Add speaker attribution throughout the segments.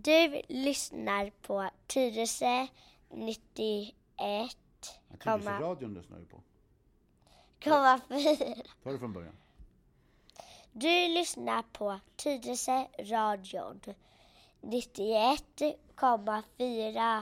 Speaker 1: Du lyssnar på Tyresö 91.
Speaker 2: Tyresö-radion lyssnar du på.
Speaker 1: 4.
Speaker 2: Ta det från början.
Speaker 1: Du lyssnar på Tyresö-radion 91,4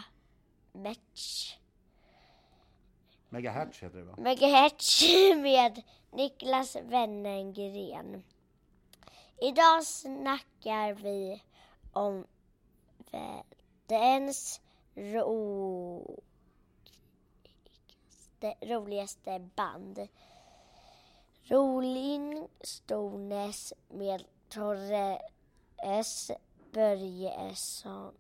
Speaker 2: Megahertz heter det, va?
Speaker 1: megahertz med Niklas Wennergren. Idag snackar vi om världens roligaste band. Rolling Stones med Torre S. Börjesson.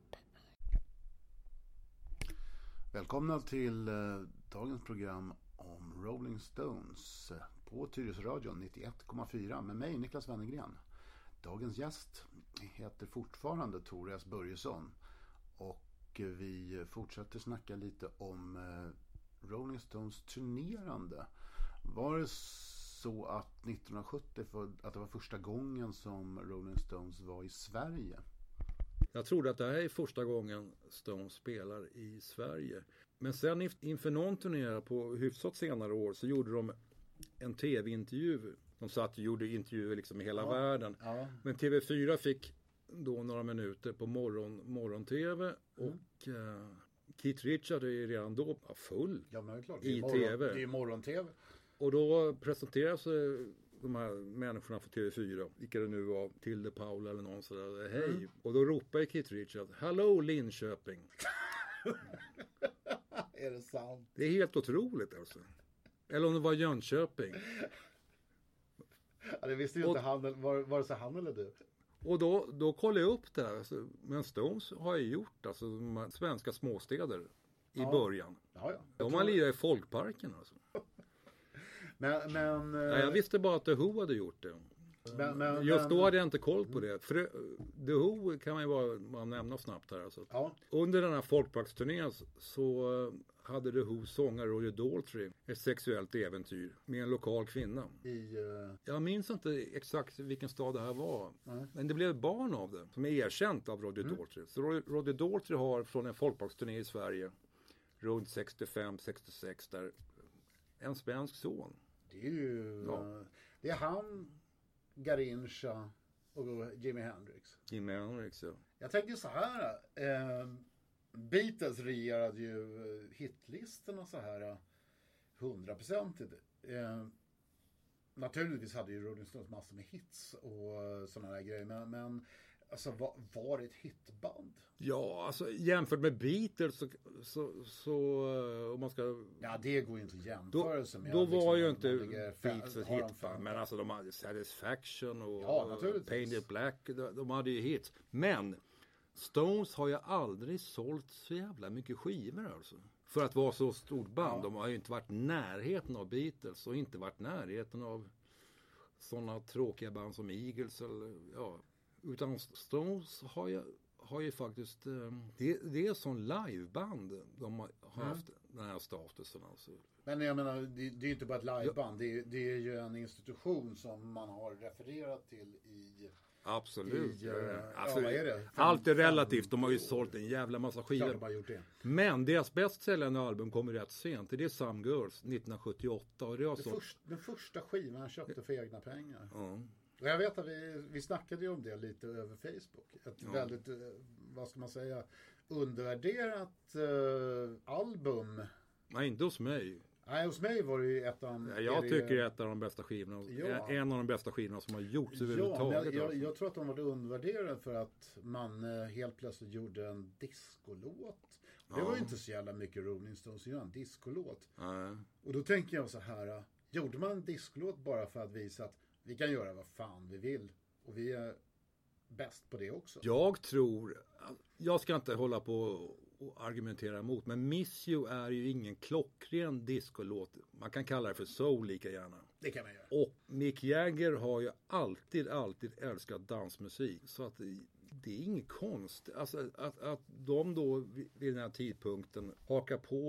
Speaker 2: Välkomna till dagens program om Rolling Stones på Tyresö-radion 91,4 med mig Niklas Wennergren. Dagens gäst heter fortfarande Torre S. Börjesson och vi fortsätter snacka lite om Rolling Stones turnerande. Var det så att 1970 att det var första gången som Rolling Stones var i Sverige?
Speaker 3: Jag trodde att det här är första gången Stones spelar i Sverige. Men sen inför någon turné på hyfsat senare år så gjorde de en tv-intervju. De satt och gjorde intervjuer liksom i hela världen. Ja. Men TV4 fick då några minuter på morgon-tv och Keith Richards är ju redan då full i tv.
Speaker 2: Det är morgon-tv.
Speaker 3: Och då presenteras de här människorna för TV4, vilka det nu var, Tilde Paula eller någon sådär, hej. Och då ropar Keith Richards, hallå Linköping.
Speaker 2: Är det sant?
Speaker 3: Det är helt otroligt alltså. Eller om det var Jönköping.
Speaker 2: Ja, det visste ju inte han, var det så han eller du?
Speaker 3: Och då kollade jag upp det här. Alltså, men Stones har ju gjort alltså, de svenska småstäder i början.
Speaker 2: Ja.
Speaker 3: De har lirat i folkparken alltså.
Speaker 2: Men
Speaker 3: jag visste bara att The Who hade gjort det. Just då hade jag inte koll på det. För The Who kan man ju bara nämna snabbt här. Alltså. Ja. Under den här folkparksturnén så hade The Who sångare Roger Daltrey ett sexuellt äventyr med en lokal kvinna. Jag minns inte exakt vilken stad det här var. Men det blev ett barn av det som är erkänt av Roger Daltrey. Så Roger Daltrey har från en folkparksturné i Sverige runt 65-66 där en svensk son.
Speaker 2: Det är ju det är han, Garincha och Jimi Hendrix.
Speaker 3: Jimi Hendrix, ja.
Speaker 2: Jag tänker så här, Beatles regerade ju hitlistorna så här 100%. Naturligtvis hade ju Rolling Stones massor med hits och sådana där grejer, men alltså var det ett hitband?
Speaker 3: Ja, alltså jämfört med Beatles så om man ska...
Speaker 2: Ja, det går ju inte att jämföra med.
Speaker 3: Då var ju inte Beatles ett hitband, men alltså de hade Satisfaction och Painted Black, de hade ju hits. Men Stones har ju aldrig sålt så jävla mycket skivor alltså. För att vara så stort band. De har ju inte varit närheten av Beatles och inte varit närheten av sådana tråkiga band som Eagles eller utan Stones har ju faktiskt det är sån liveband de har haft den här statusen alltså. Men
Speaker 2: jag menar det är ju inte bara ett liveband, det är ju en institution som man har refererat till i.
Speaker 3: Absolut.
Speaker 2: Alltså, vad är det?
Speaker 3: Allt är relativt. De har ju sålt en jävla massa skivor.
Speaker 2: Klart de har gjort det.
Speaker 3: Men deras bästsäljande album kommer rätt sent. Det är Some Girls 1978 och det har
Speaker 2: den första skivan han köpte för egna pengar. Och jag vet att vi snackade ju om det lite över Facebook. Ett väldigt, vad ska man säga, undervärderat album.
Speaker 3: Nej, inte hos mig.
Speaker 2: Nej, hos mig var det ju
Speaker 3: jag tycker det är ett av de bästa skivorna. En av de bästa skivorna som har gjorts överhuvudtaget.
Speaker 2: Jag tror att de var undervärderade för att man helt plötsligt gjorde en discolåt. Det var ju inte så jävla mycket Rolling Stones att göra en discolåt. Och då tänker jag så här, gjorde man en discolåt bara för att visa att vi kan göra vad fan vi vill och vi är bäst på det också?
Speaker 3: Jag ska inte hålla på och argumentera emot, men Miss You är ju ingen klockren discolåt. Man kan kalla det för soul lika gärna.
Speaker 2: Det kan man göra.
Speaker 3: Och Mick Jagger har ju alltid älskat dansmusik. Så att det är inget konst. Alltså att de då vid den här tidpunkten hakar på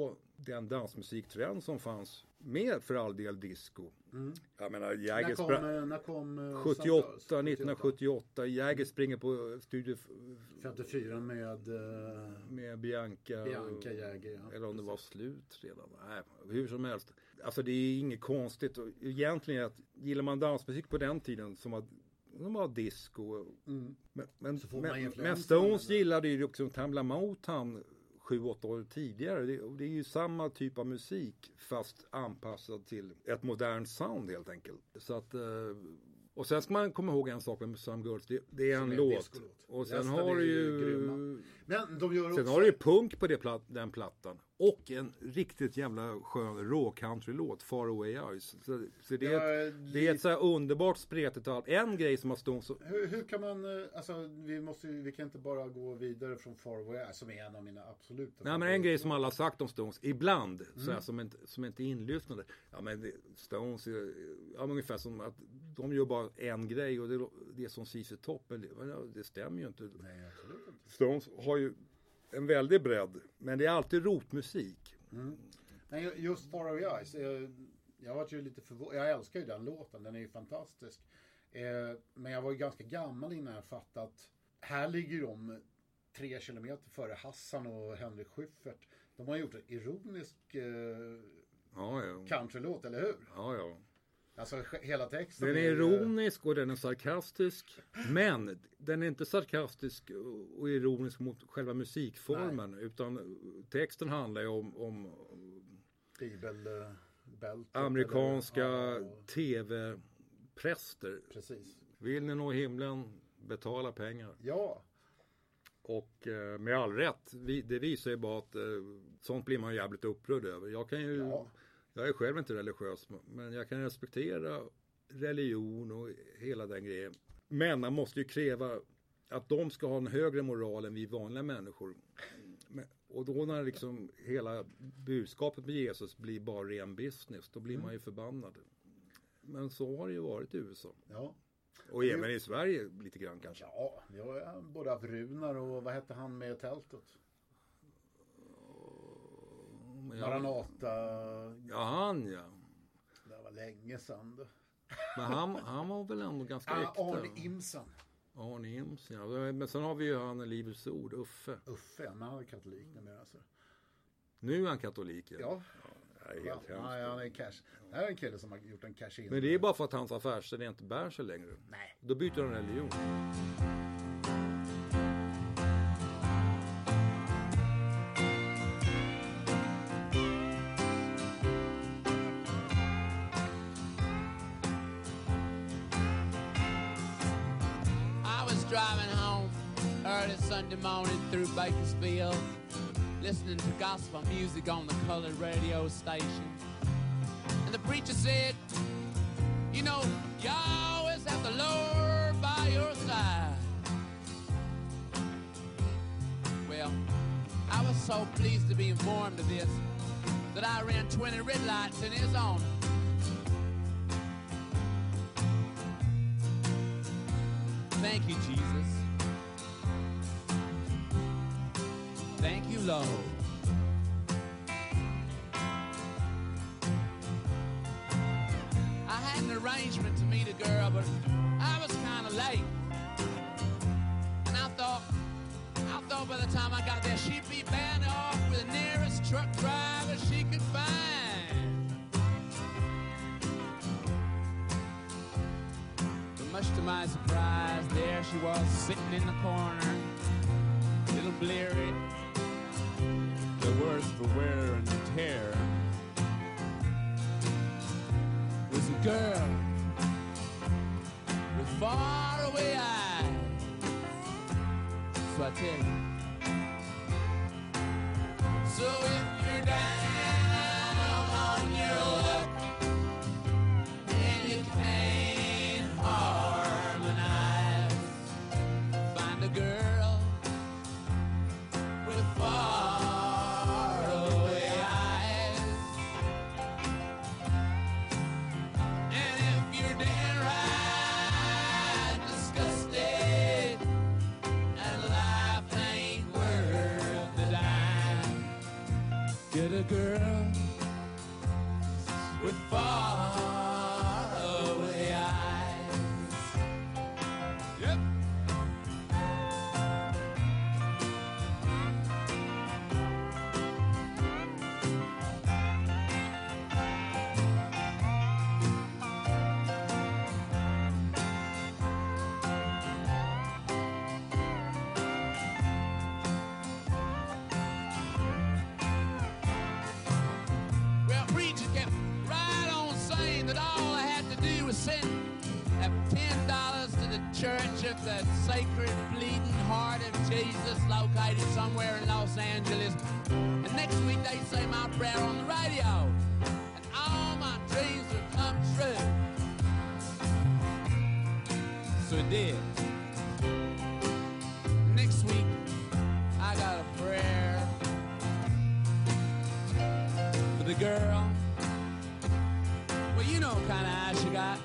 Speaker 3: den dansmusiktrend som fanns med för all del disco. Jag menar,
Speaker 2: när kom
Speaker 3: 1978, Jagger springer på Studio
Speaker 2: 54
Speaker 3: med Bianca
Speaker 2: Jagger, ja.
Speaker 3: Eller om det var slut redan. Nej, hur som helst. Alltså det är inget konstigt. Egentligen att gillar man dansmusik på den tiden som var disco. Men Stones gillade ju också Tamla Motown 7-8 år tidigare. Det är ju samma typ av musik fast anpassad till ett modernt sound helt enkelt. Så att, och sen ska man komma ihåg en sak med Some Girls. Det är en låt. Och sen har du ju...
Speaker 2: Men de gör också...
Speaker 3: Sen har du ju punk på den plattan. Och en riktigt jävla skön raw-country-låt, Far Away Eyes. Så det är ett så här underbart spretigt allt. En grej som har stått så...
Speaker 2: Hur kan man... Alltså, vi kan inte bara gå vidare från Far Away Eyes som är en av mina absoluta...
Speaker 3: Nej, men en grej som alla har sagt om Stones, ibland, så här, som inte är inlyssnade. Ja, men Stones är ungefär som att de gör bara en grej och det är som CC Top. Men det stämmer ju inte.
Speaker 2: Nej, absolut inte.
Speaker 3: Stones har ju en väldig bredd, men det är alltid rotmusik.
Speaker 2: Nej, just Far Away Eyes, jag var ju lite förvånad. Jag älskar ju den låten, den är ju fantastisk. Men jag var ju ganska gammal innan jag fattade att här ligger de 3 kilometer före Hassan och Henrik Schyffert. De har gjort en ironisk countrylåt, eller hur?
Speaker 3: Ja.
Speaker 2: Alltså hela texten.
Speaker 3: Den är ironisk och den är sarkastisk. Men den är inte sarkastisk och ironisk mot själva musikformen. Nej. Utan texten handlar ju om amerikanska tv-präster.
Speaker 2: Precis.
Speaker 3: Vill ni nå himlen, betala pengar.
Speaker 2: Ja.
Speaker 3: Och med all rätt, det visar ju bara att sånt blir man jävligt upprörd över. Jag är själv inte religiös, men jag kan respektera religion och hela den grejen. Men man måste ju kräva att de ska ha en högre moral än vi vanliga människor. Och då när liksom hela budskapet med Jesus blir bara ren business, då blir man ju förbannad. Men så har det ju varit i USA. Ja. Och även i Sverige lite grann kanske.
Speaker 2: Ja, vi har både haft Runar och vad hette han med tältet? Maranata.
Speaker 3: Ja, han.
Speaker 2: Det var länge sedan då.
Speaker 3: Men han var väl ändå ganska äkta.
Speaker 2: Arne Imsen,
Speaker 3: ja. Men sen har vi ju han i Livets Ord, Uffe,
Speaker 2: men han är katolik numera alltså.
Speaker 3: Nu är han katolik.
Speaker 2: Ja.
Speaker 3: Det är helt hemskt.
Speaker 2: Han är cash. Det här är en kille som har gjort en cash in.
Speaker 3: Men det är bara för att hans affärsidé inte bär sig längre.
Speaker 2: Nej.
Speaker 3: Då byter han religion.
Speaker 4: Driving home early Sunday morning through Bakersfield, listening to gospel music on the colored radio station. And the preacher said, you know, you always have the Lord by your side. Well, I was so pleased to be informed of this that I ran 20 red lights in his honor. Thank you, Jesus. Thank you, Lord. I had an arrangement to meet a girl, but I was kind of late. And I thought by the time I got there, she'd be bound off with the nearest truck driver she could find. Much to my surprise, there she was sitting in the corner, a little bleary, the worse for wear and tear. Was a girl with faraway eyes. So I tell you, so if you're down on your luck and you can't harmonize, find a girl with faraway eyes. And if you're downright disgusted and life ain't worth the dime, get a girl $10 to the Church of the Sacred Bleeding Heart of Jesus, located somewhere in Los Angeles. And next week they say my prayer on the radio, and all my dreams will come true. So it did. Next week I got a prayer for the girl. Well, you know what kind of eyes she got.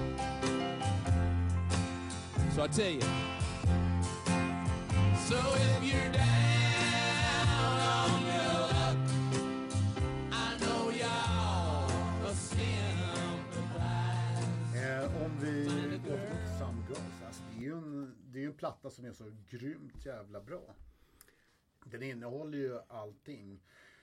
Speaker 4: So I tell you. So if you're down on your luck, I know y'all a sympathize.
Speaker 2: Om vi återgår till Some Girls, alltså det är ju en platta som är så grymt jävla bra. Den innehåller ju allting.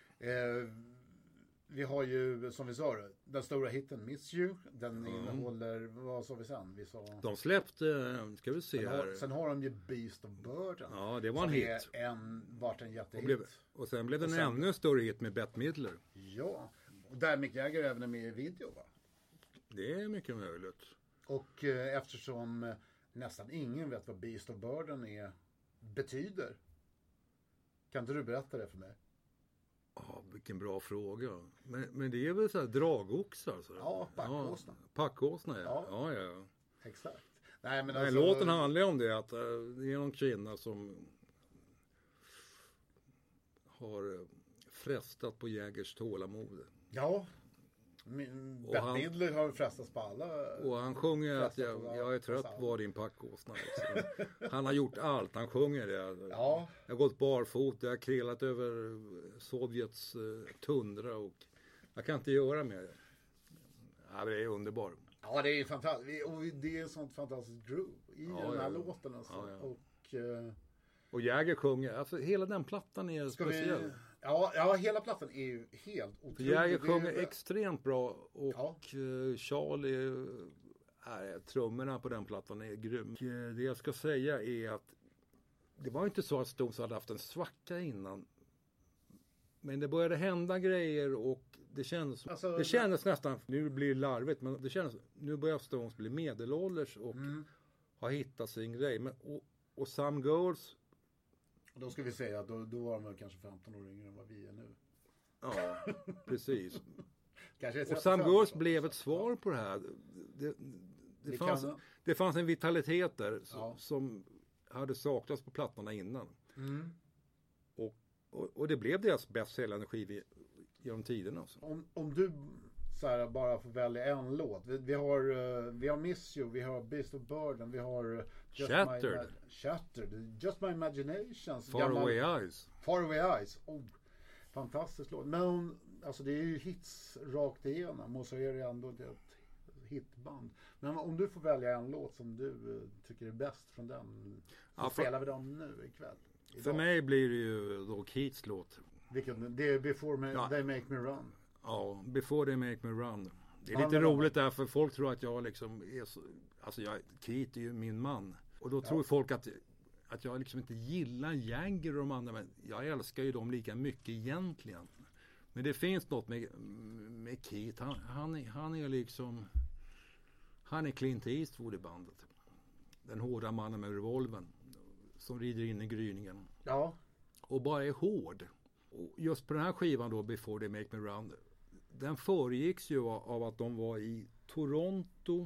Speaker 2: Vi har ju, som vi sa, den stora hitten Miss You. Den innehåller, vad sa vi sen?
Speaker 3: De släppte, ska vi se här.
Speaker 2: Sen har de ju Beast of Burden.
Speaker 3: Ja, det var en hit.
Speaker 2: Vart en jättehit.
Speaker 3: Och sen blev det en ännu större hit med Bette Midler.
Speaker 2: Ja, och där Mick Jagger även är med i video, va?
Speaker 3: Det är mycket möjligt.
Speaker 2: Och eftersom nästan ingen vet vad Beast of Burden betyder. Kan inte du berätta det för mig?
Speaker 3: Ja, vilken bra fråga. Men det är väl så här dragoxar? Så
Speaker 2: ja, packåsna.
Speaker 3: Ja, packåsna, ja. Ja.
Speaker 2: Exakt. Nej, men alltså,
Speaker 3: låten handlar om det, att det är någon kvinna som har frestat på Jägers tålamod.
Speaker 2: Ja. Bette Midler har frestats på alla.
Speaker 3: Och han sjunger att jag är trött på din packåsna. Han har gjort allt, han sjunger det.
Speaker 2: Ja.
Speaker 3: Jag har gått barfot, jag har krelat över Sovjets tundra och jag kan inte göra mer. Ja, det är underbart.
Speaker 2: Ja, det är fantastiskt. Och det är sånt fantastiskt groove i den här låten. Alltså.
Speaker 3: Ja. Och Jagger sjunger, alltså hela den plattan är speciell.
Speaker 2: Ja, hela plattan är ju helt otrolig.
Speaker 3: Jagger sjunger extremt bra och Charlie, trummorna på den plattan är grym. Det jag ska säga är att det var inte så att Stones hade haft en svacka innan. Men det började hända grejer och det kändes nästan, nu blir det larvigt, men det kändes, nu börjar Stones bli medelålders och har hittat sin grej. Men, och Some Girls.
Speaker 2: Då ska vi säga att då var de kanske 15 år yngre än vad vi är nu.
Speaker 3: Ja, precis.
Speaker 2: Och
Speaker 3: Some Girls blev ett svar på det här. Det fanns en vitalitet där som hade saknats på plattorna innan. Och det blev deras bäst säljande skiva genom tiderna. Alltså.
Speaker 2: Om du så här, bara får välja en låt. Vi har Miss You, vi har Beast of Burden, vi har Shattered, Just My Imaginations.
Speaker 3: Far Away Eyes.
Speaker 2: Far Away Eyes. Oh, fantastisk låt. Men alltså det är ju hits rakt igenom och så är det ändå ett hitband. Men om du får välja en låt som du tycker är bäst från den, så spelar vi dem nu ikväll.
Speaker 3: För mig blir det ju då Keats låt.
Speaker 2: Vilken? Det är Before They Make Me Run.
Speaker 3: Ja, Before They Make Me Run. Det är lite roligt där, för folk tror att jag liksom är så, alltså Keats är ju min man. Och då tror folk att jag liksom inte gillar Jagger och de andra, men jag älskar ju dem lika mycket egentligen. Men det finns något med Keats. Han är liksom, han är Clint Eastwood i bandet. Den hårda mannen med revolvern som rider in i gryningen.
Speaker 2: Ja.
Speaker 3: Och bara är hård. Och just på den här skivan då, Before They Make Me Run, den föregicks ju av att de var i Toronto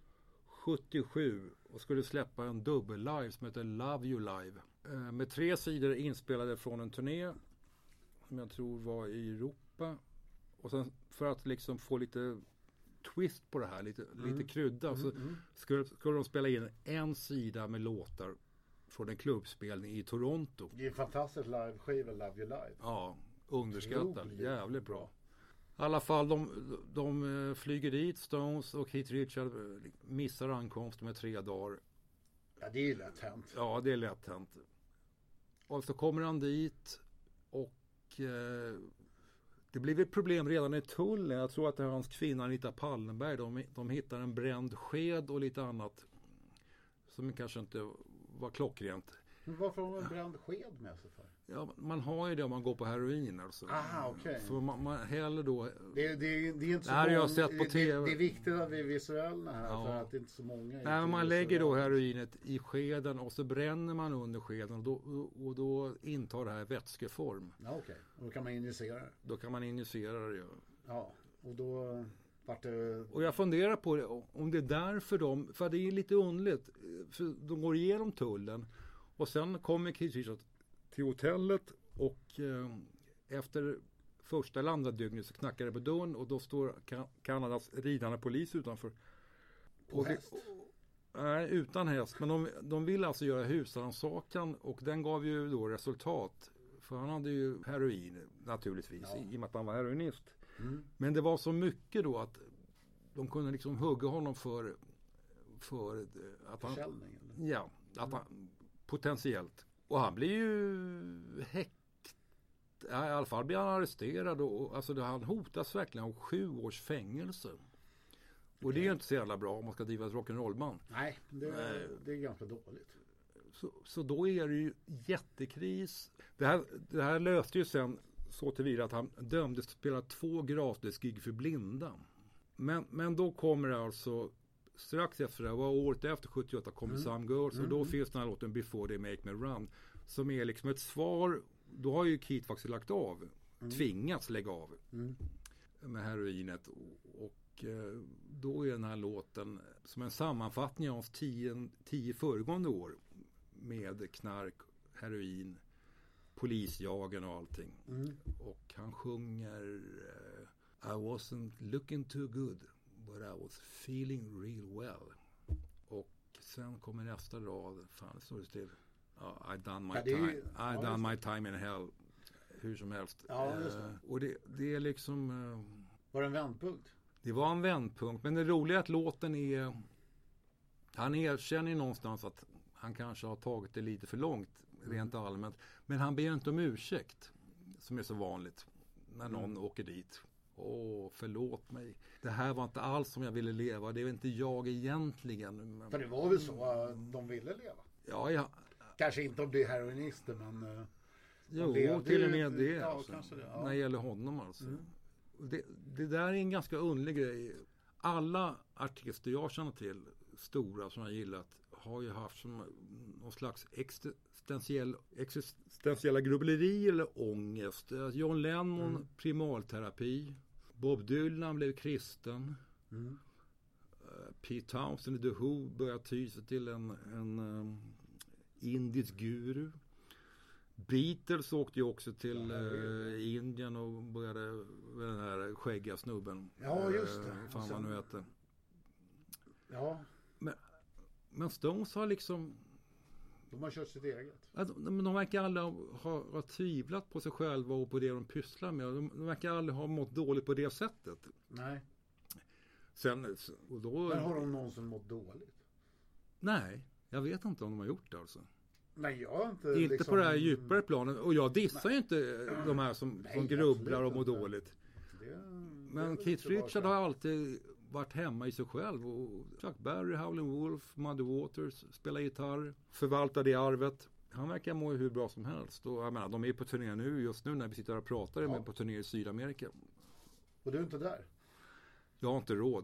Speaker 3: 77 och skulle släppa en dubbel live som heter Love You Live. Med 3 sidor inspelade från en turné som jag tror var i Europa. Och sen för att liksom få lite twist på det här, lite krydda, så skulle de spela in en sida med låtar från en klubbspelning i Toronto.
Speaker 2: Det är en fantastisk live-skiva, Love You Live.
Speaker 3: Ja, underskattad. Jävligt bra. I alla fall, de flyger dit, Stones och Keith Richards missar ankomst med 3 dagar.
Speaker 2: Ja, det är lätt hänt.
Speaker 3: Ja, det är lätt hänt. Och så kommer han dit och det blev ett problem redan i tullen. Jag tror att det är hans kvinna Anita Pallenberg. De hittar en bränd sked och lite annat som kanske inte var klockrent.
Speaker 2: Men varför har man en bränd sked med sig för?
Speaker 3: Ja, man har ju det om man går på heroin alltså.
Speaker 2: Okej.
Speaker 3: För man häller då...
Speaker 2: Det är inte så
Speaker 3: det här har jag sett på TV.
Speaker 2: Det är viktigt att vi är visuella här för att det är inte så många...
Speaker 3: Nej, men man lägger då heroinet i skeden och så bränner man under skeden och då intar det här vätskeform.
Speaker 2: Ja, okej. Och då kan man injicera det.
Speaker 3: Då kan man injicera det, ja.
Speaker 2: Ja, och då...
Speaker 3: Och jag funderar på det, om det är därför för det är lite underligt, för de går igenom tullen och sen kommer Keith Richards till hotellet och efter första eller andra dygnet så knackar det på dörren och då står Kanadas ridande polis utanför.
Speaker 2: På häst?
Speaker 3: Nej, utan häst, men de vill alltså göra husrannsakan och den gav ju då resultat, för han hade ju heroin naturligtvis, i och med att han var heroinist. Mm. Men det var så mycket då att de kunde liksom hugga honom för att han...
Speaker 2: Försäljning, eller?
Speaker 3: Ja, att han, potentiellt. Och han blir ju i alla fall blir han arresterad och alltså han hotas verkligen av 7 års fängelse. Och det är inte så jävla bra om man ska driva ett rock'n'roll-band.
Speaker 2: Nej, det är ganska dåligt.
Speaker 3: Så då är det ju jättekris. Det här löste ju sen så tillvida att han dömdes att spela 2 gratisgig för blinda. Men då kommer det alltså strax efter det, var året efter 78 kommer Some Girls och då finns den här låten Before They Make Me Run som är liksom ett svar. Då har ju Keith faktiskt lagt av, tvingats lägga av med heroinet och då är den här låten som en sammanfattning av hans 10 föregående år med knark, heroin, polisjagen och allting. Och han sjunger I wasn't looking too good but I was feeling real well. Och sen kommer nästa rad, fan står det still. I done my time in hell. Hur som helst.
Speaker 2: Ja, just det.
Speaker 3: Och det är liksom...
Speaker 2: Var det en vändpunkt?
Speaker 3: Det var en vändpunkt. Men det roliga är att låten är... Han erkänner någonstans att han kanske har tagit det lite för långt rent allmänt. Men han ber inte om ursäkt. Som är så vanligt när någon åker dit. Förlåt mig. Det här var inte alls som jag ville leva. Det är inte jag egentligen.
Speaker 2: För det var väl så att de ville leva?
Speaker 3: Ja.
Speaker 2: Kanske inte om det är heroinister, men...
Speaker 3: Jo, till och med det.
Speaker 2: Ja,
Speaker 3: alltså,
Speaker 2: kanske det. Ja.
Speaker 3: När det gäller honom alltså. Det där är en ganska underlig grej. Alla artister jag känner till, stora som jag gillat, har ju haft som någon slags existentiella grubbleri eller ångest. John Lennon, primalterapi. Bob Dylan blev kristen. Pete Townsend i The Who började ty sig till en indisk guru. Beatles åkte ju också till Indien och började med den här skäggiga snubben.
Speaker 2: Ja, just det.
Speaker 3: Fan vad nu heter.
Speaker 2: Ja.
Speaker 3: Men Stones har liksom...
Speaker 2: De har kört sitt eget.
Speaker 3: De verkar aldrig ha tvivlat på sig själva och på det de pysslar med. De verkar aldrig ha mått dåligt på det sättet.
Speaker 2: Nej.
Speaker 3: Men
Speaker 2: har de någonsin mått dåligt?
Speaker 3: Nej, jag vet inte om de har gjort det alltså.
Speaker 2: Nej, jag har inte...
Speaker 3: Inte liksom... på det här djupare planet. Och jag dissar ju inte de här som grubblar och mår dåligt. Men Keith Richards har alltid varit hemma i sig själv. Och Chuck Berry, Howlin' Wolf, Muddy Waters spelar gitarr, förvaltar det arvet. Han verkar må hur bra som helst. Och jag menar, de är på turné just nu när vi sitter och pratar. De är på turné i Sydamerika.
Speaker 2: Och du är inte där?
Speaker 3: Jag har inte råd.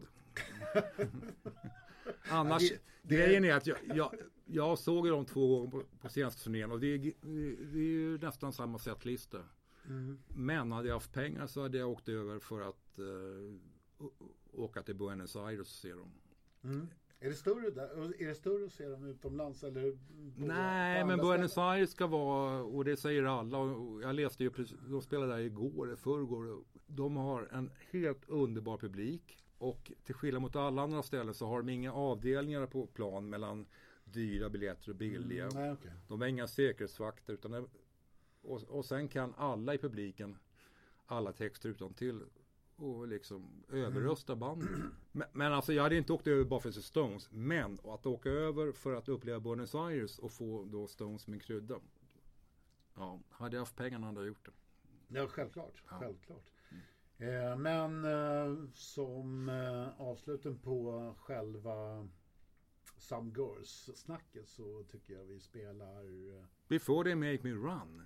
Speaker 3: Annars, grejen är att jag såg dem 2 gånger på senaste turnén och det är ju nästan samma setlista. Men hade jag haft pengar så hade jag åkt över för att åka till Buenos Aires och se dem.
Speaker 2: Är det större där? Är det större att se dem utomlands? Eller
Speaker 3: nej, men Buenos Aires ska vara, och det säger alla, och jag läste ju precis, de spelade där igår, förrgår. De har en helt underbar publik. Och till skillnad mot alla andra ställen så har de inga avdelningar på plan mellan dyra biljetter och billiga.
Speaker 2: Nej, okay.
Speaker 3: De har inga säkerhetsvakter utan och sen kan alla i publiken alla texter utan till och liksom överrösta bandet. Men alltså jag hade inte åkt över bara för att se Stones, men att åka över för att uppleva Buenos Aires och få då Stones som en krydda. Ja, hade jag haft pengarna hade jag gjort det.
Speaker 2: Ja, självklart. Men som avsluten på själva Some Girls-snacket så tycker jag vi spelar...
Speaker 3: Before They Make Me Run.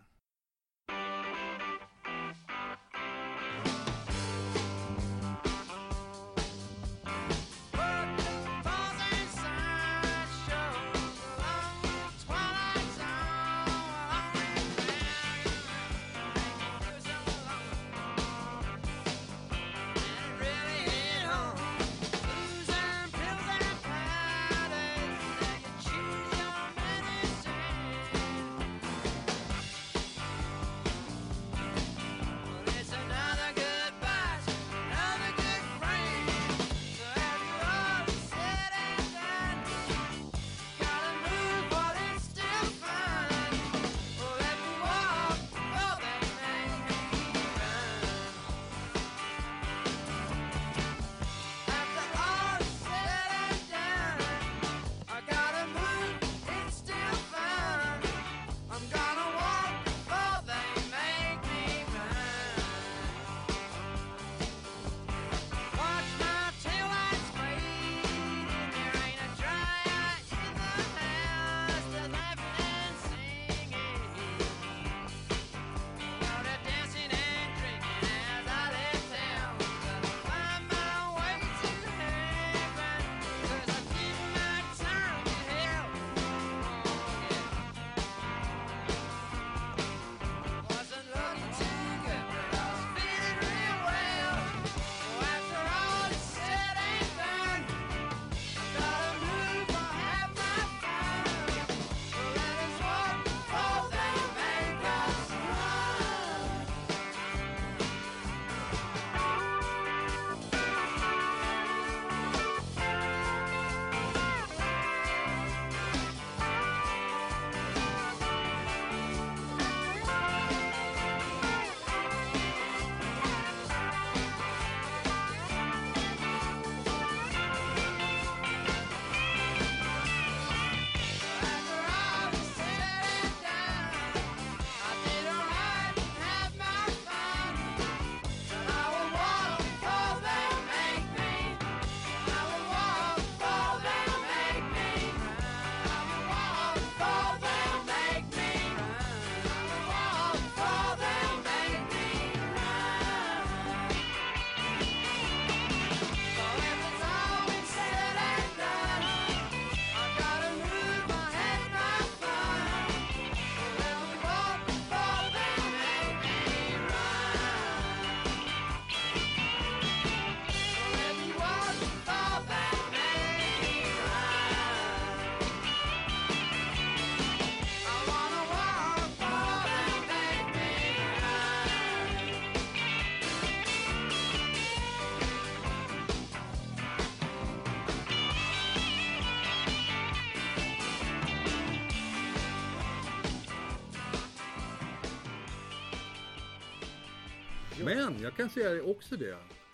Speaker 3: Men jag kan säga också det.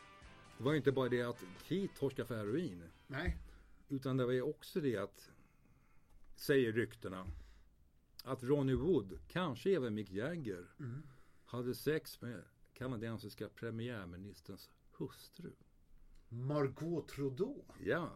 Speaker 3: Det var inte bara det att Keith torskade för heroin.
Speaker 2: Nej.
Speaker 3: Utan det var också det att, säger ryktena, att Ronnie Wood, kanske även Mick Jagger, hade sex med kanadensiska premiärministerns hustru.
Speaker 2: Margot Trudeau.
Speaker 3: Ja.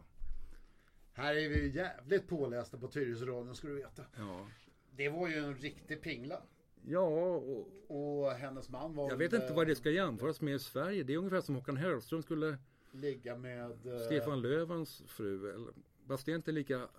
Speaker 2: Här är vi jävligt pålästa på Tyresöradion, ska du veta.
Speaker 3: Ja.
Speaker 2: Det var ju en riktig pingla.
Speaker 3: Ja,
Speaker 2: och hennes man var...
Speaker 3: Jag vet inte vad det ska jämföras med i Sverige. Det är ungefär som Håkan Hellström skulle
Speaker 2: ligga med...
Speaker 3: Stefan Löfvens fru. Eller, fast det är inte lika...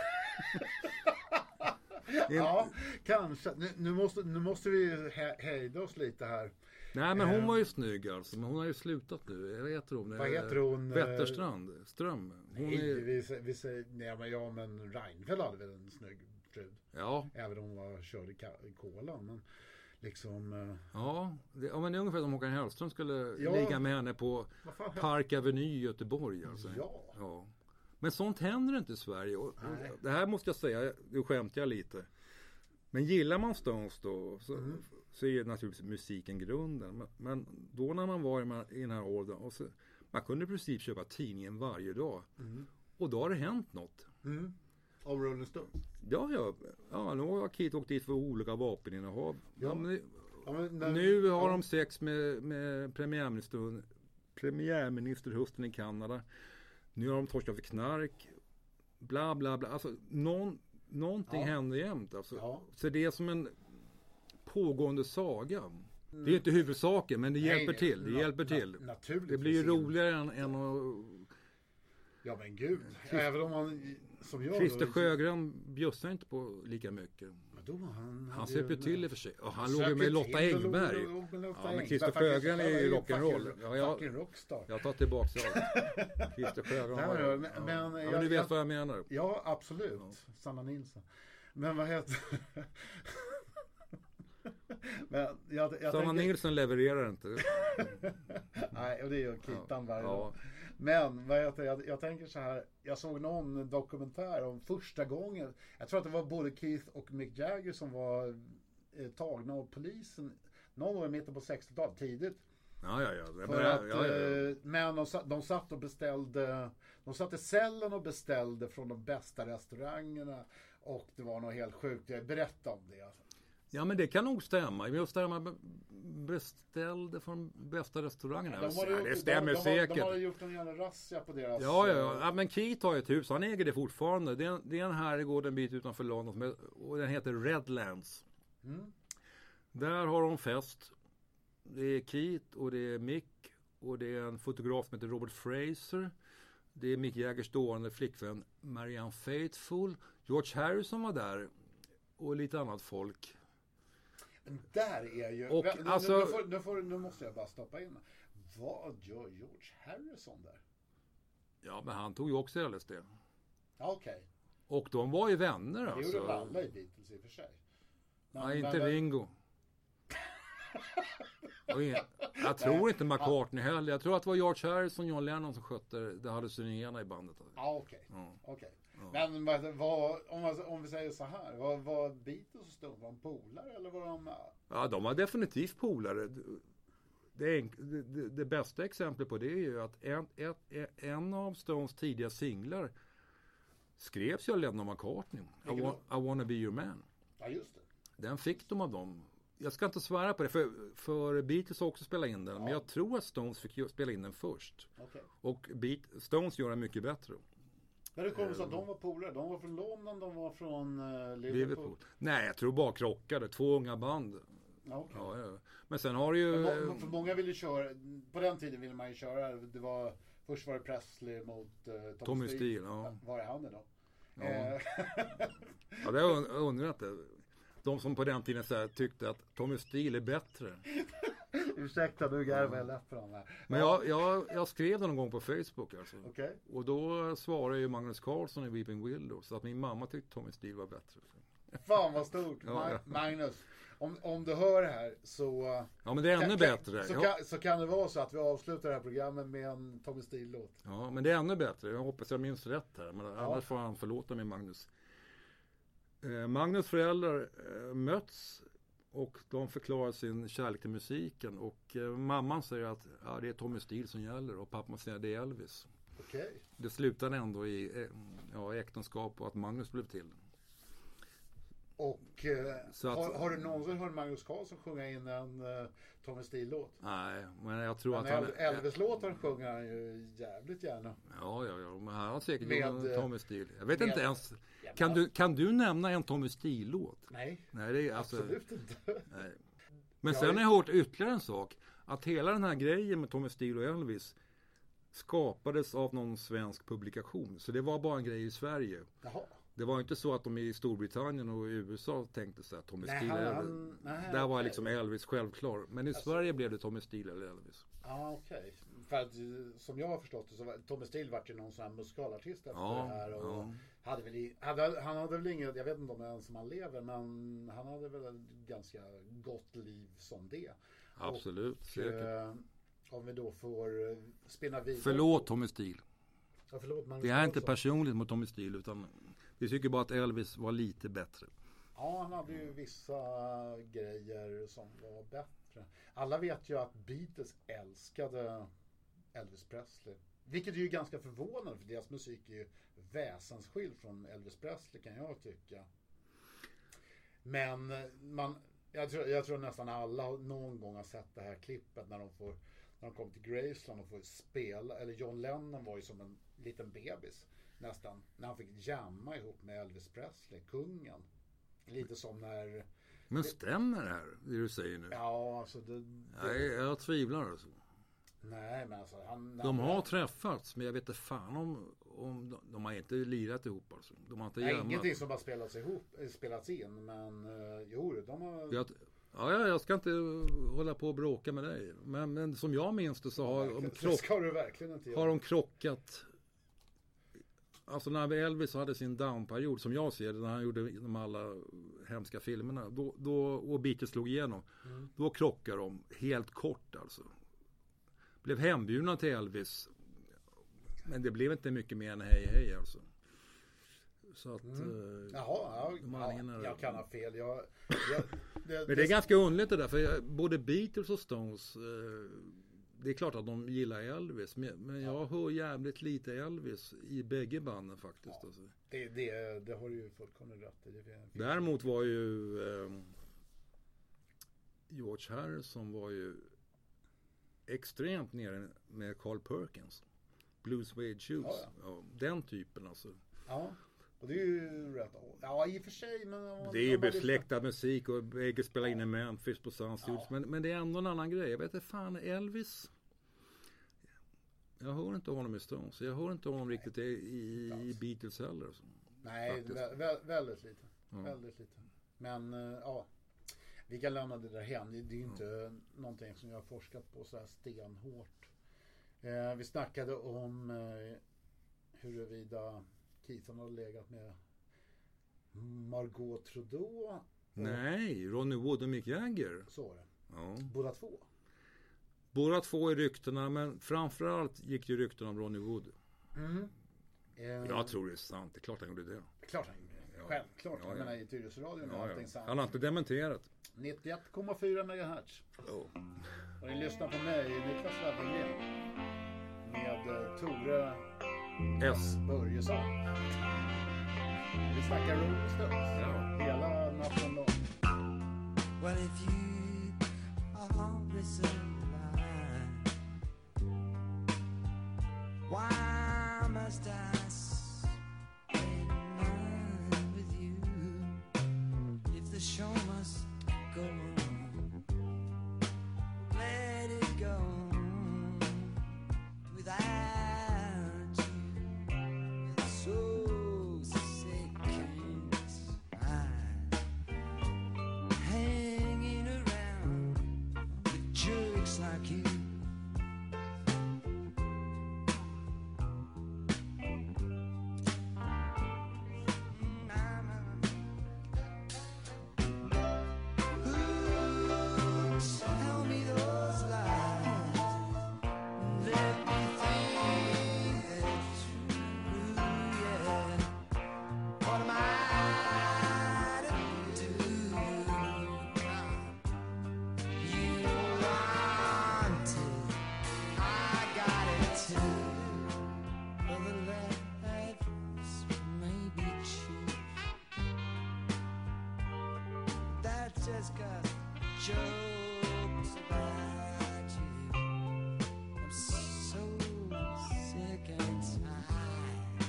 Speaker 2: Ja, kanske. Nu måste vi hejda oss lite här.
Speaker 3: Nej, men hon var ju snygg alltså. Men hon har ju slutat nu. Vad heter hon? Wetterstrand. Ström. Hon
Speaker 2: vi säger... Nej, men Reinfeldt hade väl en snygg fru.
Speaker 3: Ja.
Speaker 2: Även om hon var körd i kolan. Men liksom...
Speaker 3: Ja, men det är ungefär som Håkan Hellström skulle ligga med henne på Park Avenue i Göteborg. Alltså. Ja. Men sånt händer inte i Sverige. Och det här måste jag säga, nu skämtar jag lite. Men gillar man Stones då så är naturligtvis musiken grunden. Men då när man var i den här åldern, och så, man kunde i princip köpa tidningen varje dag. Och då har det hänt något.
Speaker 2: Av Rolling Stones?
Speaker 3: Ja, nu har Keith åkt dit för olika vapeninnehav. Ja. Nu har de sex med premiärministerhusten i Kanada. Nu har de torskat för knark. bla bla bla. Alltså någonting händer jämt. Alltså. Ja. Så det är som en pågående saga. Det är inte huvudsaken, men det hjälper till. Det hjälper till. Det blir ju roligare än att...
Speaker 2: Ja men gud, även om man som jag...
Speaker 3: Christer Sjögren bjussar inte på lika mycket. Han söper till i och för sig. Och han låg ju med Lotta Engberg. Ja, men Christer Sjögren är ju rock'n'roll. Jag tar tillbaka allt. Christer Sjögren. Men du vet vad jag menar.
Speaker 2: Ja, absolut. Ja. Sanna Nilsson. Men vad heter... Men
Speaker 3: Sanna Nilsson levererar inte.
Speaker 2: Nej, och det gör Kittan varje dag. Men vad heter jag tänker så här, jag såg någon dokumentär om första gången, jag tror att det var både Keith och Mick Jagger som var tagna av polisen någon år i mitten på 60-talet, tidigt. Men de satt och beställde, de satt i cellen och beställde från de bästa restaurangerna och det var något helt sjukt, jag berättade om det.
Speaker 3: Ja, men det kan nog stämma. Just där man beställde från bästa restaurangerna.
Speaker 2: Det
Speaker 3: stämmer säkert.
Speaker 2: De hade gjort en jävla razzia på deras...
Speaker 3: Ja, men Keith har ett hus. Han äger det fortfarande. Det är en herrgård en bit utanför London och den heter Redlands. Mm. Där har de fest. Det är Keith och det är Mick och det är en fotograf som heter Robert Fraser. Det är Mick Jaggers dåvarande flickvän Marianne Faithfull. George Harrison var där och lite annat folk.
Speaker 2: Där är ju...
Speaker 3: Och,
Speaker 2: nu måste jag bara stoppa in. Vad gör George Harrison där?
Speaker 3: Ja, men han tog ju också LSD.
Speaker 2: Okej.
Speaker 3: Och de var ju vänner alltså.
Speaker 2: Det gjorde alla i Beatles i och för sig.
Speaker 3: Nej, inte Ringo. Jag tror inte McCartney heller. Jag tror att det var George Harrison och John Lennon som skötte det hallucinerande i bandet.
Speaker 2: Okej. Men om vi säger så här, var Beatles och Stones, var de polare eller var de...
Speaker 3: Ja, de var definitivt polare. Det bästa exemplet på det är ju att en av Stones tidiga singlar skrevs ju av Lennon och McCartney. I wanna be your man.
Speaker 2: Ja, just det.
Speaker 3: Den fick de av dem. Jag ska inte svära på det, för Beatles också spela in den. Men jag tror att Stones fick spela in den först.
Speaker 2: Okay.
Speaker 3: Och Stones gör den mycket bättre.
Speaker 2: Men det kommer så att de var polare. De var från London, de var från Liverpool.
Speaker 3: Nej, jag tror bara krockade. 2 unga band.
Speaker 2: Okay.
Speaker 3: Ja. Men sen har ju...
Speaker 2: För många ville köra... På den tiden ville man ju köra... Först var det Presley mot Tommy Steele.
Speaker 3: Ja.
Speaker 2: Var är han idag?
Speaker 3: Ja. Ja, det har jag undrat det. De som på den tiden så här, tyckte att Tommy Steele är bättre.
Speaker 2: Ursäkta, nu garvar jag lätt för dem här.
Speaker 3: Men jag skrev det någon gång på Facebook alltså.
Speaker 2: Okay.
Speaker 3: Och då svarade ju Magnus Carlsson i Weeping Willow. Så att min mamma tyckte Tommy Steele var bättre.
Speaker 2: Fan vad stort. Magnus, om du hör det här så...
Speaker 3: Ja, men det är ännu bättre.
Speaker 2: Så kan det vara så att vi avslutar det här programmet med en Tommy Steele-låt.
Speaker 3: Ja, men det är ännu bättre. Jag hoppas jag minns rätt här. Men annars får han förlåta mig, Magnus. Magnus föräldrar möts och de förklarar sin kärlek till musiken och mamman säger att det är Tommy Steele som gäller och pappan säger att det är Elvis.
Speaker 2: Okay.
Speaker 3: Det slutade ändå i äktenskap och att Magnus blev till.
Speaker 2: Och har du någonsin hört Magnus Carlsson sjunga in en Tommy Steele-låt?
Speaker 3: Nej, men jag tror
Speaker 2: att Elvis-låten sjunger han ju jävligt gärna.
Speaker 3: Ja, men han har säkert med Tommy Steele. Jag vet inte ens. Kan du nämna en Tommy Steele-låt?
Speaker 2: Nej,
Speaker 3: det är alltså,
Speaker 2: absolut inte.
Speaker 3: Nej. Men sen har jag hört ytterligare en sak. Att hela den här grejen med Tommy Steele och Elvis skapades av någon svensk publikation. Så det var bara en grej i Sverige.
Speaker 2: Jaha.
Speaker 3: Det var inte så att de i Storbritannien och i USA tänkte sig att Tommy Steele eller Elvis. Där var liksom Elvis självklar. Men i Sverige blev det Tommy Steele eller Elvis.
Speaker 2: Ja, okej. För att som jag har förstått det så var Tommy Steele vart ju någon sån här musikalartist efter det här. Och han hade väl inget, jag vet inte om det är som han lever, men han hade väl ett ganska gott liv som det.
Speaker 3: Absolut,
Speaker 2: och,
Speaker 3: säkert.
Speaker 2: Om vi då får spinna vidare.
Speaker 3: Förlåt Tommy Steele.
Speaker 2: Ja, förlåt,
Speaker 3: det är inte personligt mot Tommy Steele utan vi tycker bara att Elvis var lite bättre.
Speaker 2: Ja, han hade ju vissa grejer som var bättre. Alla vet ju att Beatles älskade Elvis Presley. Vilket är ju ganska förvånande för deras musik är ju väsensskild från Elvis Presley kan jag tycka. Men jag tror nästan alla någon gång har sett det här klippet när de kom till Graceland och får spela, eller John Lennon var ju som en liten bebis nästan. När han fick jamma ihop med Elvis Presley, kungen. Lite som när...
Speaker 3: Men stämmer det här, det du säger nu?
Speaker 2: Ja, alltså
Speaker 3: Nej, jag tvivlar alltså.
Speaker 2: Nej, men alltså
Speaker 3: de har träffats, men jag vet inte fan om de har inte lirat ihop alltså. De har inte jammat.
Speaker 2: Ingenting som har spelats in, men jo, de har...
Speaker 3: Jag ska inte hålla på och bråka med dig. Men som jag minns det så har de krockat. Alltså när Elvis hade sin downperiod, som jag ser det, när han gjorde de alla hemska filmerna, då och Beatles slog igenom, då krockade de helt kort alltså. Blev hembjudna till Elvis, men det blev inte mycket mer än hej alltså. Så att...
Speaker 2: jag kan ha fel.
Speaker 3: Men det är ganska underligt det där, för både Beatles och Stones, det är klart att de gillar Elvis, men jag hör jävligt lite Elvis i bägge banden faktiskt.
Speaker 2: Ja,
Speaker 3: alltså.
Speaker 2: Det har du ju fullkomligt rätt i.
Speaker 3: Däremot var ju George Harrison var ju extremt nere med Carl Perkins. Blue Suede Shoes. Ja, den typen alltså.
Speaker 2: Ja. Och det är ju rätt. Ja, i och för sig. Men
Speaker 3: det är ju besläktad musik och bägge spelar in i Memphis på Sound Studios. Men det är ändå en annan grej. Jag vet inte fan, Elvis. Jag hör inte honom i Stones. Jag hör inte honom riktigt i Beatles heller. Så.
Speaker 2: Nej, väldigt lite. Väldigt lite. Men ja, vi kan lämna det där hem. Det är ju inte någonting som jag har forskat på så här stenhårt. Vi snackade om huruvida Keith hade legat med Margot Trudeau.
Speaker 3: Nej, Ronnie Wood och Mick Jagger.
Speaker 2: Så var det.
Speaker 3: Ja.
Speaker 2: Båda
Speaker 3: två i ryktena, men framförallt gick ju rykten om Ronnie Wood. Jag tror det är sant. Det är klart han gjorde det.
Speaker 2: Klart han gjorde det. Självklart. Jag menar i Tyresöradion och allting sant.
Speaker 3: Han har inte dementerat.
Speaker 2: 91,4 MHz. Och ni lyssnar på mig, Niklas Wennergren. Med Tore
Speaker 3: S.
Speaker 2: Börjesson. Vi snackar Rolling Stones. Hela natten lång.
Speaker 5: Well, if you are alive, why must I spend mine with you? If the show must go on, let it go on without like you. Tell me those lies. Let me think it's true, yeah. What am I to do? You want it, I got it too. Well, the laughs may be cheap. That's just 'cause jokes about you. I'm so sick and tired,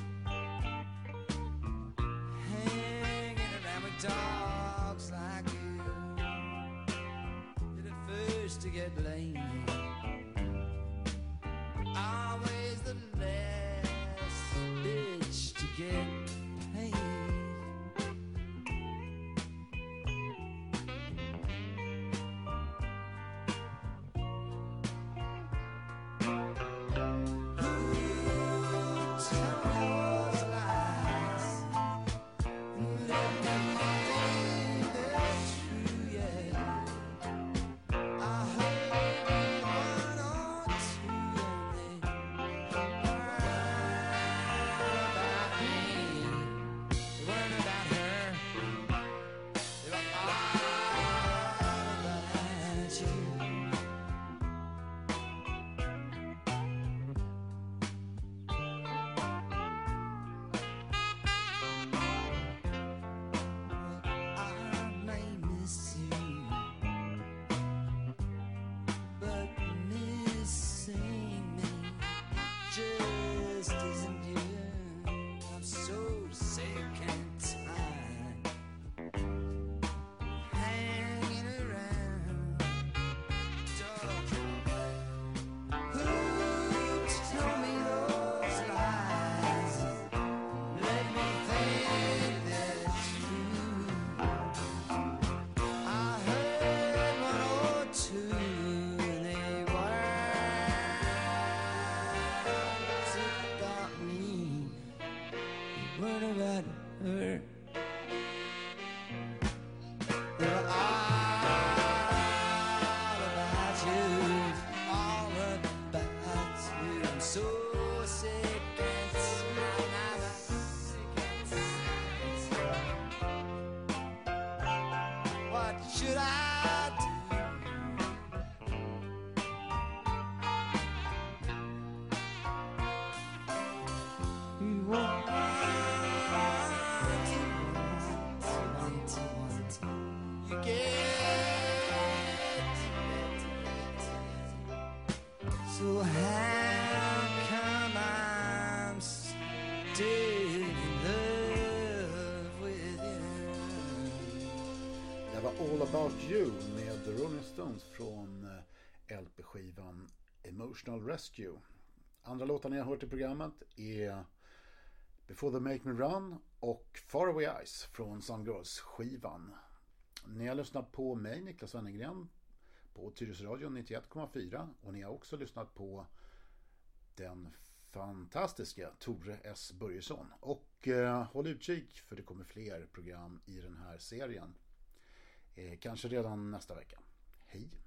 Speaker 5: hanging around with dogs like you. You're the first to get laid, always the last bitch to get paid. I heard should I do? You get so how come I'm still in love with you?
Speaker 2: Det var All About You med The Rolling Stones från LP-skivan Emotional Rescue. Andra låtar ni har hört i programmet är Before They Make Me Run och Far Away Eyes från Some Girls-skivan. Ni har lyssnat på mig, Niklas Wennergren, på Tyresöradion 91,4 och ni har också lyssnat på den fantastiska Tore S. Börjesson. Och håll utkik för det kommer fler program i den här serien. Kanske redan nästa vecka. Hej!